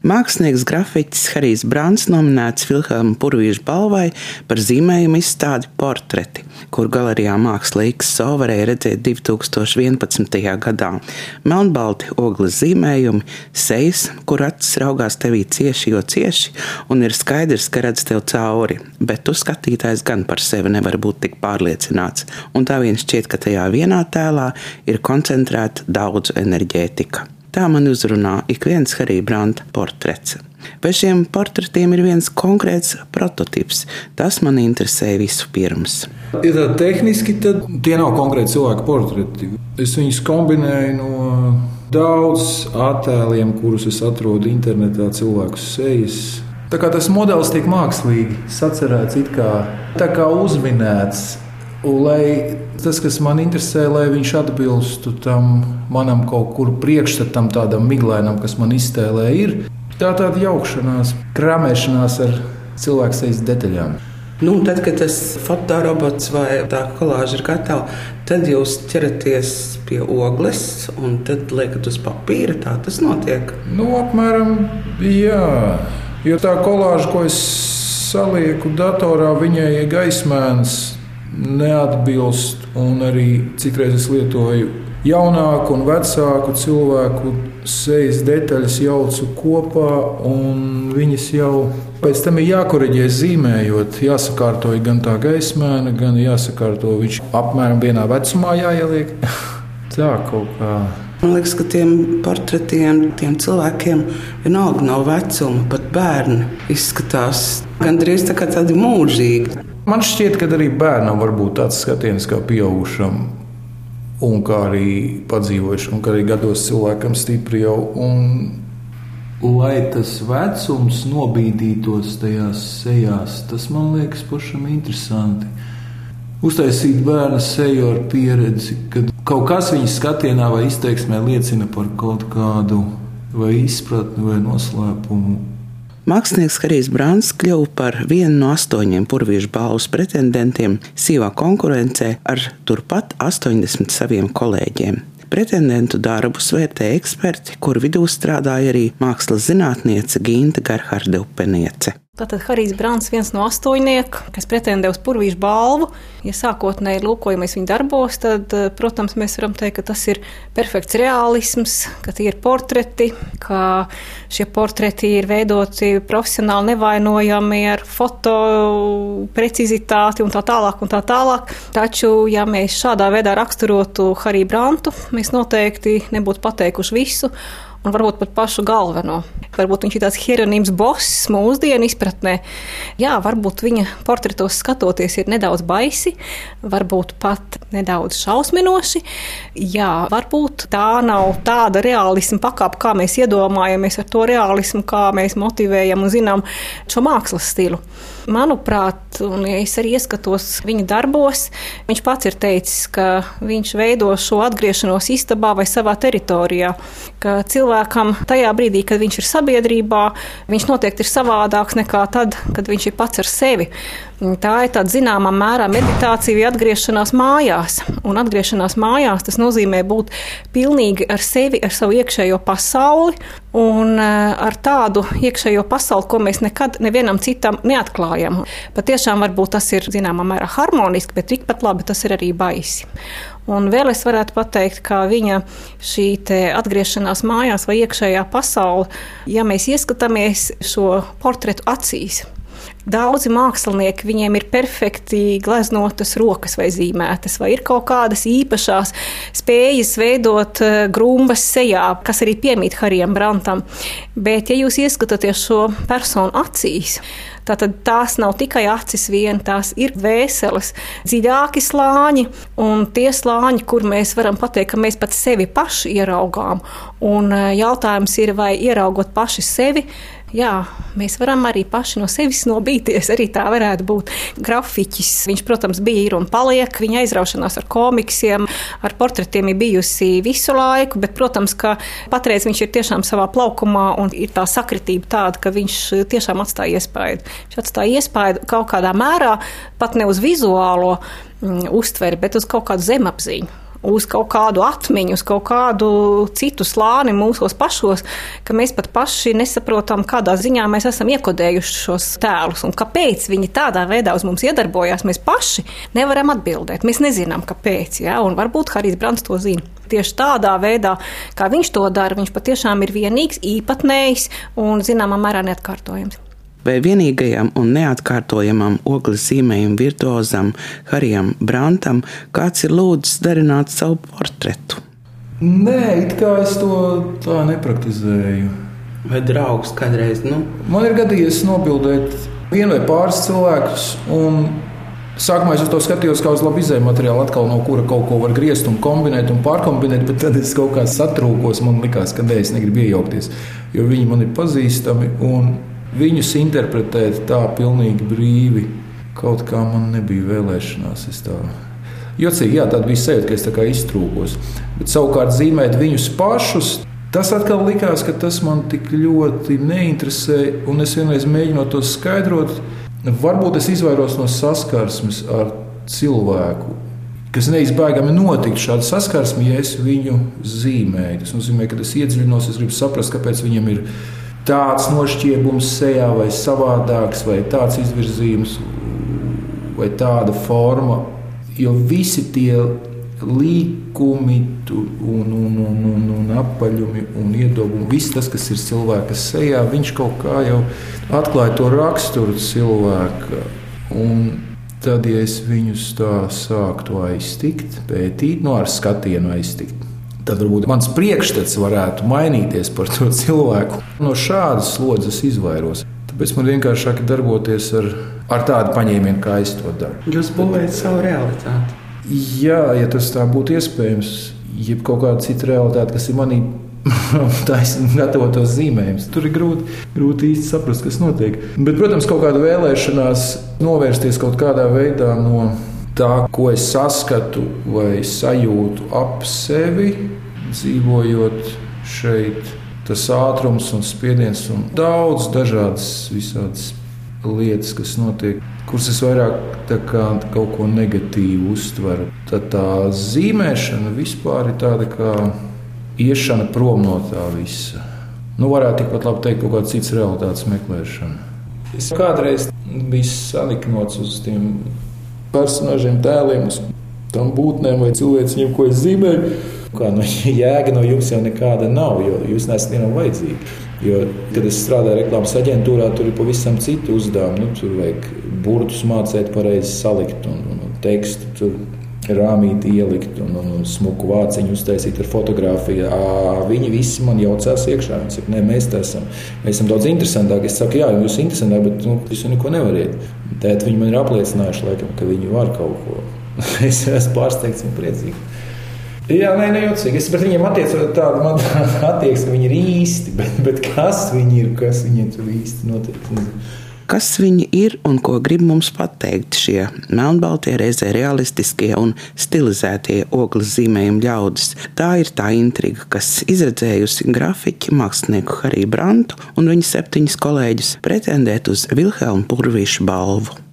Mākslinieks grafiķis Harijs Brants nominēts Vilhelma Purvīša balvai par zīmējumu izstādi Portreti, kur galerijā Māksla XO varēja redzēt 2011. gadā. Melnbalti ogles zīmējumi, sejas, kur acis raugās tevī cieši, jo cieši, un ir skaidrs, ka redz tev cauri, bet tu skatītājs gan par sevi nevar būt tik pārliecināts, un tā vien šķiet, ka tajā vienā tēlā ir koncentrēta daudz enerģētika. Tā man uzrunā ik viens Harija Branta portrets. Pēc šiem portretiem ir viens konkrēts prototips. Tas man interesēja vispirms. Ja tā tehniski, tad tie nav konkrēti cilvēku portreti. Es viņus kombinēju no daudz attēliem, kurus es atrodu internetā, cilvēku sejas. Tā kā tas modelis tiek mākslīgi sacerēts, tā kā uzminēts. Un, lai tas, kas man interesē, lai viņš atbilstu tam manam kaut kur priekšstatam, tādam miglēnam, kas man iztēlē ir, tā tāda jaukšanās, kramēšanās ar cilvēku sejas detaļām. Tad, kad tas fotorobots vai tā kolāža ir gatava, tad jūs ķeraties pie ogles un tad liekat uz papīra, tā tas notiek? Apmēram, jā. Jo tā kolāža, ko es salieku datorā, viņai ir gaismēns, neatbilst, un arī citreiz es lietoju jaunāku un vecāku cilvēku sejas detaļas jaucu kopā, un viņas jau pēc tam ir jākoriģē zīmējot, jāsakārto gan tā gaismēna, gan jāsakārto viņš apmēram vienā vecumā jāieliek. Tā kaut kā. Man liekas, ka tiem portretiem, tiem cilvēkiem vienalga nav vecuma, pat bērni izskatās gandrīz tā kā tādi mūžīgi. Man šķiet, ka arī bērnam var būt tāds skatiens kā pieaugušam, un kā arī padzīvojušam, un kā arī gados cilvēkam stipri jau. Lai tas vecums nobīdītos tajās sejās, tas man liekas pašam interesanti. Uztaisīt bērna seju ar pieredzi, kad kaut kas viņa skatienā vai izteiksmē liecina par kaut kādu vai izpratni vai noslēpumu. Mākslinieks Harijs Brants kļuva par vienu no 8 Purvīša balvas pretendentiem sīvā konkurencē ar turpat 80 saviem kolēģiem. Pretendentu darbus vērtēja eksperti, kur vidū strādāja arī mākslas zinātniece Ginta Gerharde Upeniece. Tātad Harijs Brants viens no 8, kas pretendē uz Purvīša balvu. Ja sākotnēji lūkojamies viņa darbos, tad, protams, mēs varam teikt, ka tas ir perfekts realisms, ka tie ir portreti, ka šie portreti ir veidoti profesionāli nevainojami ar foto precizitāti un tā tālāk. Taču, ja mēs šādā veidā raksturotu Hariju Brantu, mēs noteikti nebūtu pateikuši visu, un varbūt pat pašu galveno. Varbūt viņš ir tāds Hieronīms Boss mūsdienu izpratnē. Jā, varbūt viņa portretos skatoties ir nedaudz baisi, varbūt pat nedaudz šausminoši. Jā, varbūt tā nav tāda realisma pakāpe, kā mēs iedomājamies ar to realismu, kā mēs motivējam un zinām šo mākslas stilu. Manuprāt, un ja es arī ieskatos viņa darbos, viņš pats ir teicis, ka viņš veido šo atgriešanos istabā vai savā teritorijā, ka cilvēkam tajā brīdī, kad viņš ir sabiedrībā, viņš noteikti ir savādāks nekā tad, kad viņš ir pats ar sevi. Tā ir tāda zināmā mērā meditācija vai atgriešanās mājās. Un atgriešanās mājās tas nozīmē būt pilnīgi ar sevi, ar savu iekšējo pasauli un ar tādu iekšējo pasauli, ko mēs nekad nevienam citam neatklājam. Patiešām varbūt tas ir zināmā mērā harmoniski, bet tikpat labi tas ir arī baisi. Un vēl es varētu pateikt, ka viņa šī atgriešanās mājās vai iekšējā pasaule, ja mēs ieskatāmies šo portretu acīs, daudzi mākslinieki, viņiem ir perfekti gleznotas rokas vai zīmētas, vai ir kaut kādas īpašās spējas veidot grumbas sejā, kas arī piemīt Harijam Brantam. Bet, ja jūs ieskatāties šo personu acīs, tātad tās nav tikai acis vien, tās ir vēseles, dziļāki slāņi, un tie slāņi, kur mēs varam pateikt, ka mēs pat sevi paši ieraugām. Un jautājums ir, vai ieraugot paši sevi, jā, mēs varam arī paši no sevis nobīties, arī tā varētu būt. Grafiķis, viņš, protams, bija, ir un paliek, viņa aizraušanās ar komiksiem, ar portretiem ir bijusi visu laiku, bet, protams, ka patreiz viņš ir tiešām savā plaukumā un ir tā sakritība tāda, ka viņš tiešām atstāja iespaidu. Viņš atstāja iespaidu kaut kādā mērā, pat ne uz vizuālo uztveri, bet uz kaut kādu zemapziņu. uz kaut kādu atmiņu, uz kaut kādu citu slāni mūsos pašos, ka mēs pat paši nesaprotam, kādā ziņā mēs esam iekodējuši šos tēlus un kāpēc viņi tādā veidā uz mums iedarbojās. Mēs paši nevaram atbildēt. Mēs nezinām, kāpēc, ja? Un varbūt Harijs Brants to zina. Tieši tādā veidā, kā viņš to dara, viņš patiešām ir vienīgs, īpatnējs un zināmā mērā neatkārtojams. Vai vienīgajam un neatkārtojamam ogles zīmējuma virtuozam Harijam Brantam kāds ir lūdzis darināt savu portretu? Nē, it kā es to tā nepraktizēju. Vai draugs kādreiz? Man ir gadījies nobildēt vienu vai pāris cilvēkus, un sākumā es uz to skatījos kā uz labu izēju materiālu, atkal no kura kaut ko var griezt un kombinēt un pārkombinēt, bet tad es kaut kā satrūkos, man likās, ka es negribu iejaukties, jo viņi man ir pazīstami, un viņus interpretēt tā pilnīgi brīvi, kaut kā man nebija vēlēšanās. Jocīgi, jā, tāda bija sajūta, ka es tā kā iztrūkos. Bet savukārt zīmēt viņus pašus, tas atkal likās, ka tas man tik ļoti neinteresē, un es vienreiz mēģinot to skaidrot, varbūt es izvairos no saskarsmes ar cilvēku, kas neizbēgami notiktu šāda saskarsme, ja es viņu zīmēju. Tas nozīmē, ka es iedziļinos, es gribu saprast, kāpēc viņam ir tāds nošķiebums sejā, vai savādāks, vai tāds izvirzījums, vai tāda forma. Jo visi tie līkumi un apaļumi un iedobumi, viss tas, kas ir cilvēka sejā, viņš kaut kā jau atklāja to raksturu cilvēka. Un tad, ja es viņus tā sāktu aiztikt, pētīt, ar skatienu aiztikt, tad varbūt mans priekšstats varētu mainīties par to cilvēku. No šādas slodzes izvairos. Tāpēc man vienkāršāk ir darboties ar tādu paņēmienu, kā es to daru. Jūs būvējat savu realitāti. Jā, ja tas tā būtu iespējams, jeb kaut kāda cita realitāte, kas ir manī gatavotos zīmējumus. Tur ir grūti īsti saprast, kas notiek. Bet, protams, kaut kāda vēlēšanās novērsties kaut kādā veidā no tā, ko es saskatu vai sajūtu ap sevi, dzīvojot šeit, tas ātrums un spiediens un daudz dažādas visādas lietas, kas notiek, kuras es vairāk kaut ko negatīvu uztveru. Tad tā zīmēšana vispār ir tāda kā iešana prom no tā visa. Varētu tikpat labi teikt, kaut kāda cits realitātes meklēšana. Es kādreiz biju saniknots uz tiem personāžiem, tēliem, uz tām būtnēm vai cilvēciņiem, ko es zīmēju. Jēga no jums jau nekāda nav, jo jūs neesat vienam vajadzīgi. Jo, kad es strādāju reklāmas aģentūrā, tur ir pavisam citu uzdevumu. Tur vajag burtus mācīt pareizi salikt un tekstu tur rāmīti ielikt un smuku vāciņu uztaisīt ar fotografiju. Viņi visi man jaucās iekšā. Viņi saka, nē, mēs esam daudz interesantāki. Es saku, jā, jūs esat interesantāki, bet jūs neko nevariet. Tēt viņi man ir apliecinājuši, laikam, ka viņi var kaut ko. Es esmu pārsteigts un priecīgs. Jā, nejaucīgi. Es pret viņiem tādu attieksmi, ka viņi ir īsti, bet kas viņi ir, kas viņiem tur īsti notiek? Kas viņi ir un ko grib mums pateikt šie melnbaltie, reizē realistiskie un stilizētie ogles zīmējuma ļaudis? Tā ir tā intriga, kas izredzējusi grafiķi mākslinieku Hariju Brantu un viņa 7 kolēģus pretendēt uz Vilhelma Purvīša balvu.